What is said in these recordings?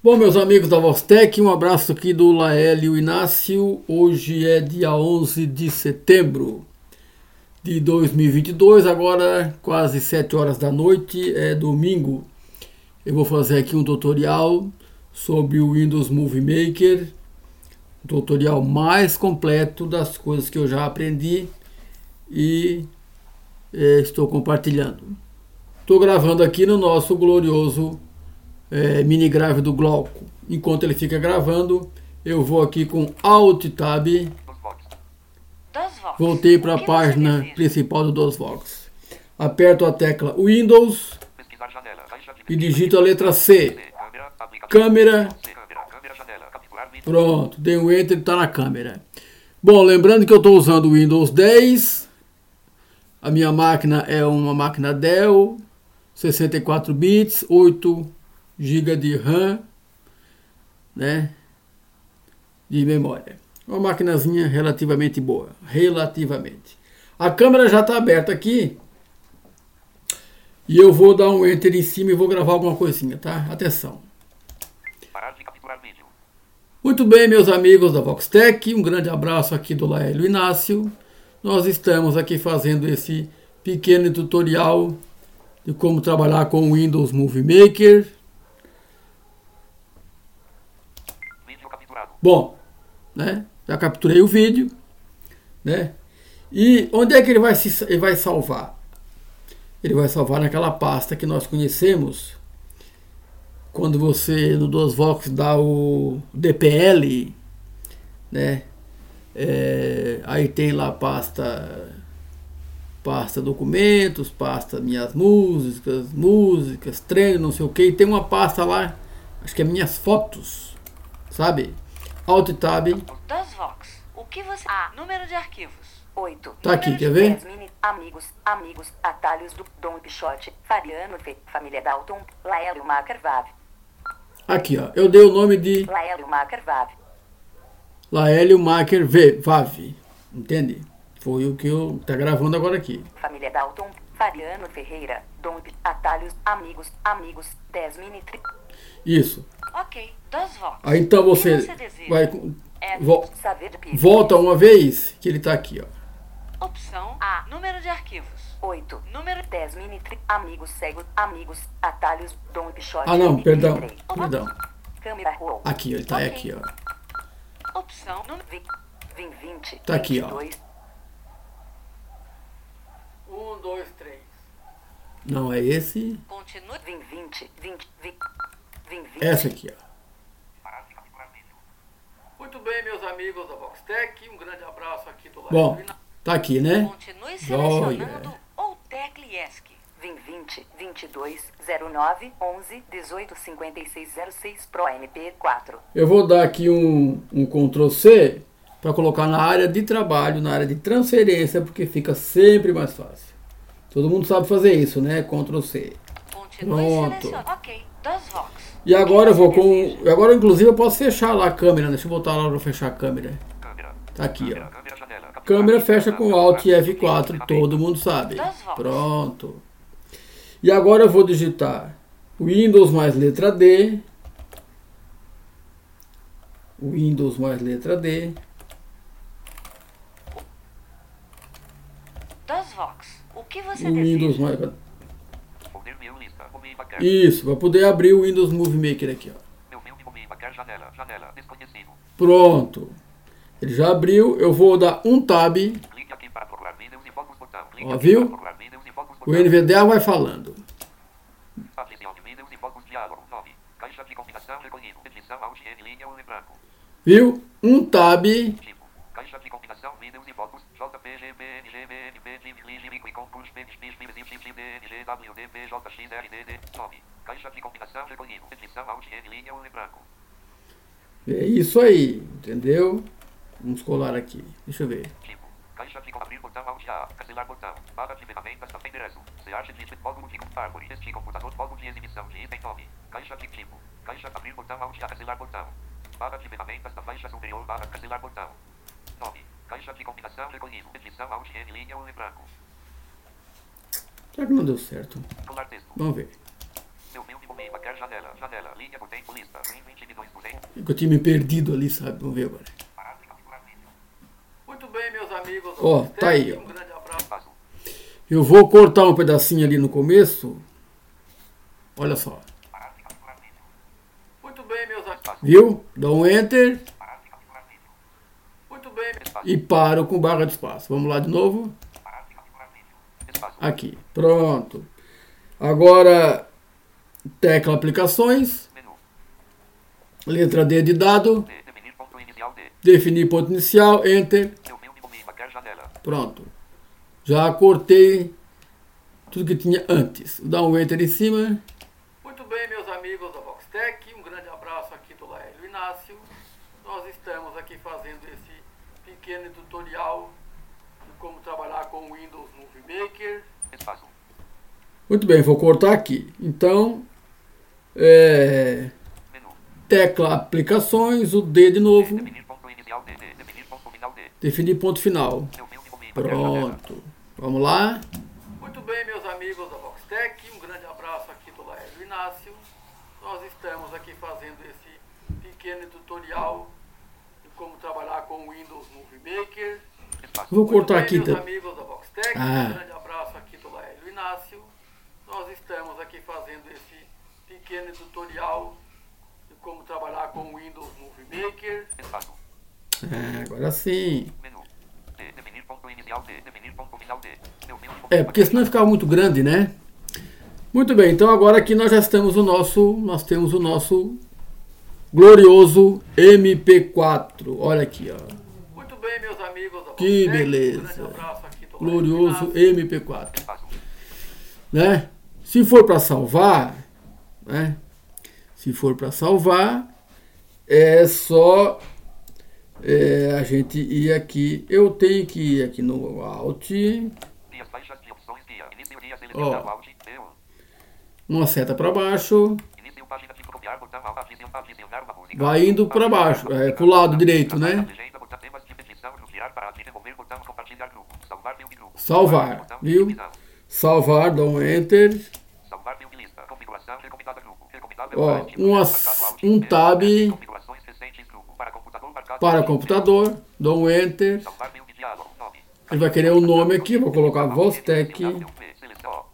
Bom, meus amigos da Vostec, um abraço aqui do Laélio Inácio. Hoje é dia 11 de setembro de 2022, agora quase 7 horas da noite, é domingo. Eu vou fazer aqui um tutorial sobre o Windows Movie Maker, um tutorial mais completo das coisas que eu já aprendi e estou compartilhando. Estou gravando aqui no nosso glorioso mini grave do Glauco. Enquanto ele fica gravando, eu vou aqui com Alt Tab. Voltei para a página principal do DOSVox. Aperto a tecla Windows e digito a letra C. Câmera. Pronto, dei um Enter e está na câmera. Bom, lembrando que eu estou usando o Windows 10. A minha máquina é uma máquina Dell, 64 bits, 8 GB de RAM, né, de memória. Uma maquinazinha relativamente boa, relativamente. A câmera já está aberta aqui e eu vou dar um Enter em cima e vou gravar alguma coisinha, tá? Atenção. Muito bem, meus amigos da Voxtec, um grande abraço aqui do Laélio Inácio. Nós estamos aqui fazendo esse pequeno tutorial de como trabalhar com o Windows Movie Maker. Bom, né? Já capturei o vídeo, né? E onde é que ele vai salvar? Ele vai salvar naquela pasta que nós conhecemos. Quando você no DOSVox dá o DPL, né? Aí tem lá pasta documentos, pasta minhas músicas, treino, não sei o que. E tem uma pasta lá, acho que é minhas fotos, sabe? Alt Tab. DOSVox. O que você... número de arquivos. 8. Tá aqui, quer ver? Amigos, atalhos do Dom Pichote, Fabiano V, família Dalton, Laélio Maker Vav. Aqui, ó. Eu dei o nome de Laélio Maker Vav. Laélio Maker Vav. Entende? Foi o que eu tá gravando agora aqui. Família Dalton, Fabiano Ferreira, Dom atalhos, amigos, 10 mini tri... Isso. Ok, DOSVox. Aí então você vai volta uma vez que ele tá aqui, ó. Opção A. Número de arquivos. 8. Número 10 mini tri... Amigos, amigos, atalhos, Dom Pichote. Não, perdão. Câmera roll. Aqui, ele tá aqui, ó. Opção número 20. Tá aqui, 22. ó. 1, 2, 3. Não é esse. Continue. 20. Essa aqui, ó. Muito bem, meus amigos da Voxtec, um grande abraço aqui do lado. Bom, tá aqui, né? Continue selecionando ou tecle ESC. 20, 22, 09, 11, 18, 56, 06 Pro MP4. Eu vou dar aqui um Ctrl C para colocar na área de trabalho, na área de transferência, porque fica sempre mais fácil. Todo mundo sabe fazer isso, né? Ctrl C. Pronto. Ok, DOSVox. E agora eu vou com... Agora, inclusive, eu posso fechar lá a câmera. Deixa eu botar lá para fechar a câmera. Tá aqui, ó. Câmera fecha com Alt e F4, todo mundo sabe. Pronto. E agora eu vou digitar Windows mais letra D. Windows mais letra D. DOSVox. O que você Windows deseja? mais... Isso, vai poder abrir o Windows Movie Maker aqui, ó. Pronto. Ele já abriu, eu vou dar um Tab. Ó, viu? O NVDA vai falando. Viu? Um Tab. É isso aí, entendeu? Vamos colar aqui. Deixa eu ver. Caixa de abrir botão Alt A, cancelar botão, barra de ferramentas, endereço, CH de módulo de árvore, este computador, módulo de exibição de item 9, caixa de tipo, caixa abrir botão Alt A, cancelar botão, barra de ferramentas da faixa superior, barra cancelar botão, 9, caixa de combinação recolhido, edição Alt N, linha ou em branco. Será que não deu certo? Colar texto. Vamos ver. Meu filme Qualquer janela. Janela. Linha por tempo. Lista. 22%. Eu tinha me perdido ali, sabe? Vamos ver agora. Muito bem, meus amigos. Ó, tá aí, ó. Um grande abraço. Espaço. Eu vou cortar um pedacinho ali no começo. Olha só. Muito bem, meus amigos. Viu? Dá um Enter Muito bem, Espaço. e paro com barra de espaço. Vamos lá de novo. Espaço. Aqui. Pronto. Agora, tecla aplicações. Menu. Letra D de dado. D. Definir ponto inicial D. Definir ponto inicial. Enter. Seu filme comigo. Qualquer janela. Pronto. Já cortei tudo que tinha antes. Dá um Enter em cima. muito bem, meus amigos da Voxtec. Um grande abraço aqui do Laélio Inácio. Nós estamos aqui fazendo esse pequeno tutorial de como trabalhar com o Windows Movie Maker. Espaço. Muito bem, vou cortar aqui. Então, Menu. tecla aplicações, o D de novo. Definir ponto inicial D. D. Definir ponto final D. Definir ponto final. Seu filme comigo. Qualquer janela. Pronto. Vamos lá. Muito bem, meus amigos da Voxtec. Um grande abraço aqui do Laélio Inácio. Nós estamos aqui fazendo esse pequeno tutorial de como trabalhar com o Windows Movie Maker. Espaço. Vou cortar Muito aqui. bem, meus Tá? amigos da Voxtec, Ah. um grande abraço aqui do Laélio Inácio. Nós estamos aqui fazendo esse pequeno tutorial de como trabalhar com o Windows Movie Maker. Espaço. Agora sim. Menu. D. Definir ponto inicial D. Definir ponto final D. Seu filme comigo. Porque senão ficava muito grande, né? Muito bem, então agora aqui nós já temos nós temos o nosso glorioso MP4. Olha aqui, ó. Muito bem, meus amigos da Que Voxtec, beleza. um grande abraço aqui do Laélio Glorioso Inácio. MP4, Espaço. né? Se for para salvar, né? Se for para salvar, é só a gente ir aqui. Eu tenho que ir aqui no Alt, Guias baixas de opções guia. Início guia selecionado Alt. D1. uma seta para baixo, Início página de copiar botão adicionar uma música. vai indo para baixo, pro lado direito, né? Legenda, botão, temas de petição, justiar para desenvolver, botão, compartilhar grupo, salvar filme grupo. Salvar, Botão, viu? divisão. Salvar, dá um Enter, Salvar filme lista, configuração, recomendada grupo, recomendado ó, marcado, Alt, um D, tab configurações recentes grupo, para computador marcado, para Alt, computador, dá um Enter, salvar filme diálogo, nome. ele vai querer o nome aqui, vou colocar Vostec, Seleção,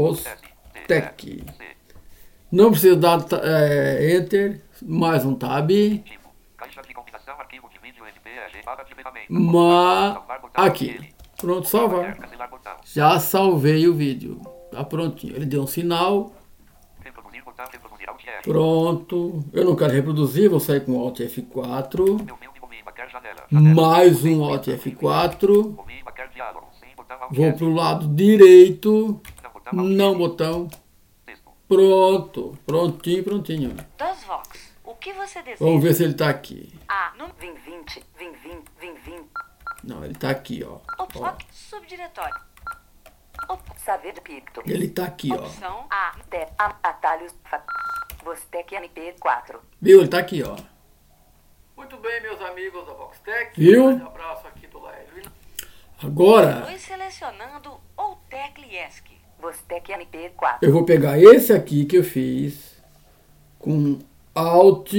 Vostec. Não precisa dar Enter, mais um tab, tipo, caixa de combinação, arquivo de vídeo, MPEG, barra de ferramenta. mas aqui, pronto, salvar. Cancelar botão, Já salvei o vídeo, tá prontinho. Ele deu um sinal, reproduzir botão, reproduzir Alt R. pronto. Eu não quero reproduzir, vou sair com Alt F4, Meu filme comigo, qualquer janela. mais um Alt F4, Comigo, qualquer diálogo, sim, botão, Alt vou R. pro lado direito, Não, botão, Alt não R. botão, Texto. pronto, prontinho, prontinho. DOSVox, o que você deseja? Vamos ver se ele tá aqui. A. Vim 20, Vim 20, Vim 20. Não, ele tá aqui, ó. Ó, Subdiretório. Saber de Picto. ele tá aqui, ó. Opção A. Atalhos. Vostec MP4. Viu? Ele tá aqui, ó. Muito bem, meus amigos da Voxtec. Viu? Um grande abraço aqui do Laélio Inácio. Agora, Continue selecionando ou tecle ESC. Vostec MP4. eu vou pegar esse aqui que eu fiz com Alt...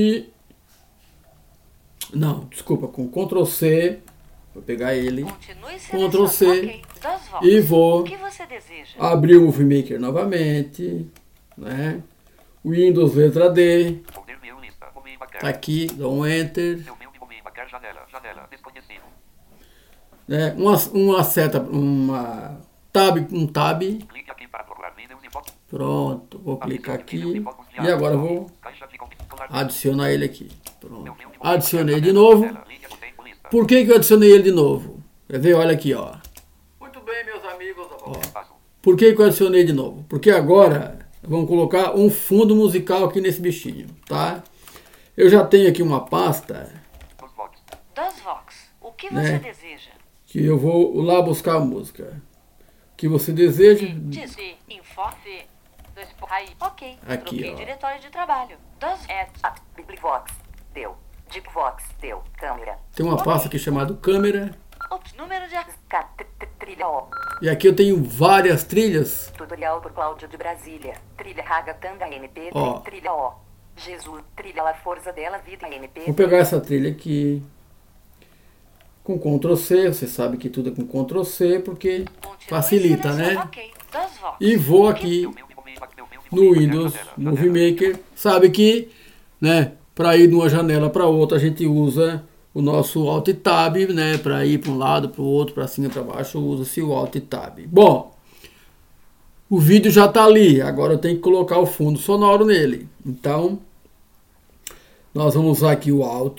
Não, desculpa, com Ctrl C. Vou pegar ele. Continue Ctrl selecionando. C. Ok. DOSVox. E vou O que você deseja? abrir o Movie Maker novamente, né? Windows letra D, Folder view lista. Comigo, qualquer. tá aqui, dá um Enter, Meu filme comigo, qualquer janela. Janela. Desconhecido. né? Uma seta, um tab, Clique aqui para procurar Windows e fotos. pronto, vou clicar aqui e agora eu vou Caixa de combinação. adicionar ele aqui, pronto. Meu filme comigo, Adicionei qualquer de janela. novo. Janela. Linha do tempo lista. Por que eu adicionei ele de novo? Quer ver? Olha aqui, ó. Muito bem, meus amigos da Voxtec. Espaço. Por que eu adicionei de novo? Porque agora vamos colocar um fundo musical aqui nesse bichinho, tá? Eu já tenho aqui uma pasta DOSVox. DOSVox. O que Né? você deseja? que eu vou lá buscar a música que você deseja. Diz informe. Ok. Aqui, Troquei ó. diretório de trabalho. Biblivox. Deu. Deepvox. Deu. Câmera. Tem uma pasta aqui chamada câmera. Número de Trilha O. E aqui eu tenho várias trilhas. Tutorial por Cláudio de Brasília. trilha Ragatanga NP, Ó. trilha O. Jesus, trilha La Força dela Vida NP. Vou pegar essa trilha aqui com Ctrl C, você sabe que tudo é com Ctrl C porque facilita, né? Ok, das votos. E vou aqui no Windows Movie Maker, sabe que, né, para ir de uma janela para outra a gente usa o nosso Alt Tab, né, para ir para um lado, para o outro, para cima, para baixo, usa-se o Alt Tab. Bom, o vídeo já está ali, agora eu tenho que colocar o fundo sonoro nele. Então, nós vamos usar aqui o Alt,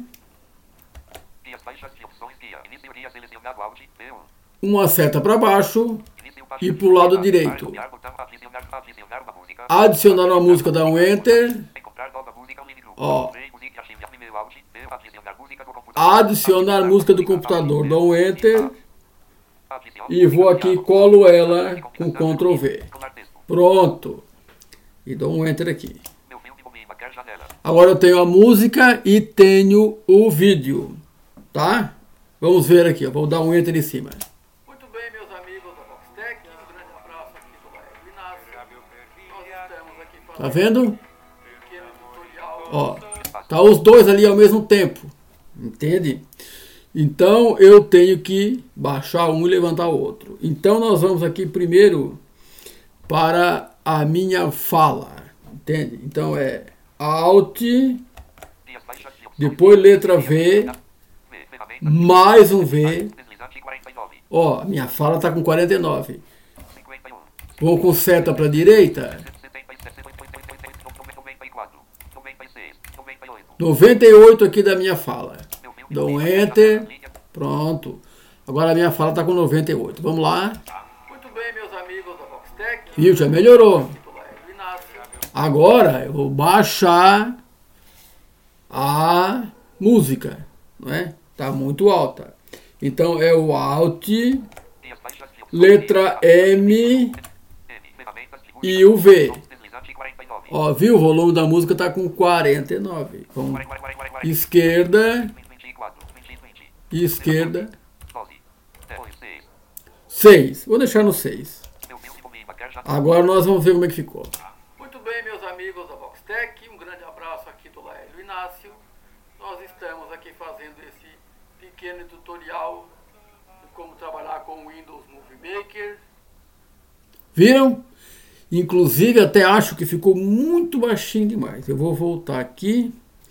uma seta para baixo e para o lado direito. Adicionar uma música, dá um Enter. Ó. Adicionar música do computador, dá um Enter. E vou aqui e colo ela com Ctrl V. Pronto. E dou um Enter aqui. Agora eu tenho a música e tenho o vídeo. Tá? Vamos ver aqui. Eu vou dar um Enter em cima. Muito bem, meus amigos da Voxtec, um grande abraço aqui do Laércio Inácio. Nós estamos aqui Tá fazendo vendo? um pequeno tutorial. Ó. Tá os dois ali ao mesmo tempo. Entende? Então eu tenho que baixar um e levantar o outro. Então nós vamos aqui primeiro para a minha fala. Entende? Então é Alt, depois letra V, mais um V. Ó, minha fala está com 49. Vou com seta para a direita. 98 aqui da minha fala. Dou um Enter. Pronto. Agora a minha fala está com 98. Vamos lá. Muito bem, meus amigos da Voxtec, Viu? Já melhorou. aqui do Laércio Inácio. Agora eu vou baixar a música. Não é? Tá muito alta. Então é o Alt, letra M e o V. Ó, viu? O volume da música está com 49. Vamos. Esquerda. Esquerda. 6. Vou deixar no 6. Agora nós vamos ver como é que ficou. Muito bem, meus amigos da Voxtec, um grande abraço aqui do Laércio Inácio. Nós estamos aqui fazendo esse pequeno tutorial de como trabalhar com o Windows Movie Maker. Viram? Inclusive até acho que ficou muito baixinho demais. Eu vou voltar aqui.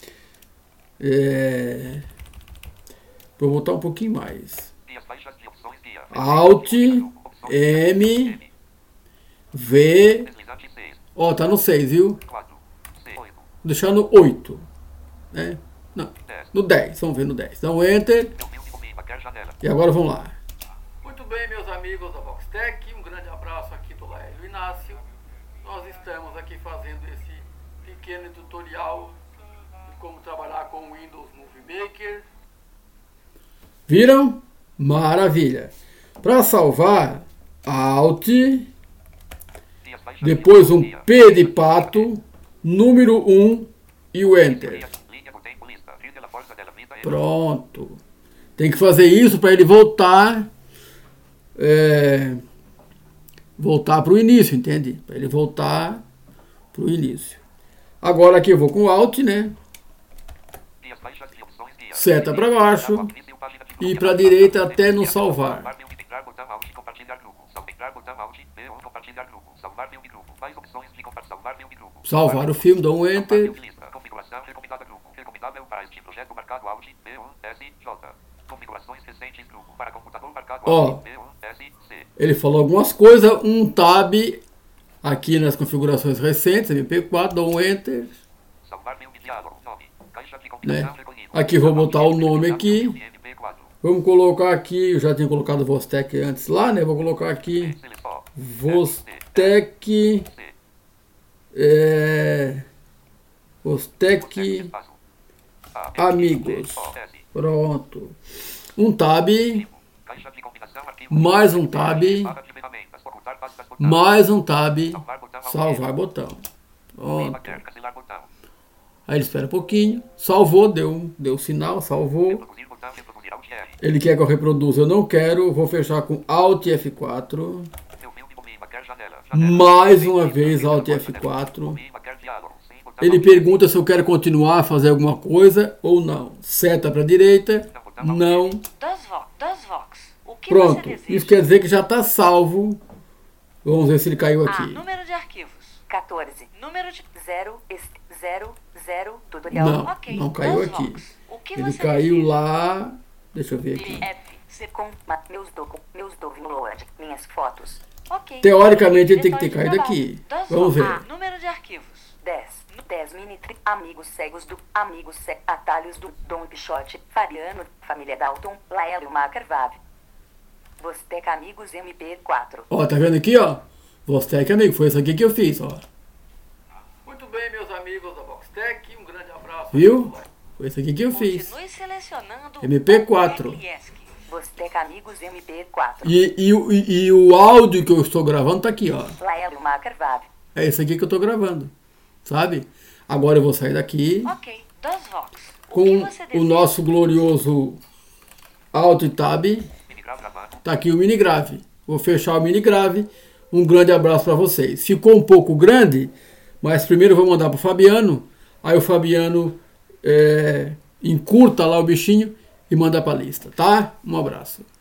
Vou voltar um pouquinho mais. Alt, M, V. Ó, tá no 6, viu? Vou deixar no 8. Né? Não, no 10. Vamos ver no 10. Dá um Enter. E agora vamos lá. Muito bem, meus amigos da Voxtec, um grande abraço aqui do Laércio Inácio. Nós estamos aqui fazendo esse pequeno tutorial de como trabalhar com o Windows Movie Maker. Viram? Maravilha. Para salvar, Alt, depois um P de pato, número 1 e o Enter. Pronto. Tem que fazer isso para ele voltar voltar para o início, entende? Para ele voltar para o início. Agora aqui eu vou com Alt, né? Seta para baixo e para a direita até no salvar. Salvar o filme, dou um Enter. Ó, ele falou algumas coisas, um tab aqui nas configurações recentes, MP4, dou um Enter. Né? Aqui vou botar o nome aqui. Vamos colocar aqui, eu já tinha colocado Voxtec antes lá, né? Vou colocar aqui Voxtec Voxtec Amigos. Pronto. Um tab, mais um tab, mais um tab, salvar botão. Pronto. Aí ele espera um pouquinho, salvou, deu sinal, salvou. Ele quer que eu reproduza, eu não quero, vou fechar com Alt F4. mais uma vez Alt F4. Ele pergunta se eu quero continuar a fazer alguma coisa ou não. Seta para a direita, não. O que Pronto, você deseja? isso quer dizer que já está salvo. Vamos ver se ele caiu aqui. Número de arquivos. 14. Número de 0, 0, tutorial. Não, Ok. não caiu Das aqui. Vox. O que Ele você caiu deseja? lá. Deixa eu ver aqui. F, com meus download, minhas fotos. Ok. Teoricamente ele tem que ter Diretório de caído trabalho. aqui. Das Vamos Vox. ver. Número de arquivos. 10 mini amigos cegos do atalhos do Dom Quixote, Fariano, família Dalton, Laélio Macarvav. Vostec amigos MP4. Ó, tá vendo aqui, ó? Vostec, amigo, foi isso aqui que eu fiz, ó. Muito bem, meus amigos da Voxtec, um grande abraço. Viu? Foi isso aqui que eu fiz. Continue selecionando MP4. Vostec amigos MP4. E o áudio que eu estou gravando tá aqui, ó. Laélio Macarvav. É isso aqui que eu tô gravando. Sabe? Agora eu vou sair daqui Ok. Das Vox. O com que você o deseja? nosso glorioso Alt Tab. Tá aqui o minigrave. Vou fechar o minigrave. Um grande abraço para vocês. Ficou um pouco grande, mas primeiro eu vou mandar pro Fabiano. Aí o Fabiano encurta lá o bichinho e manda pra lista, tá? Um abraço.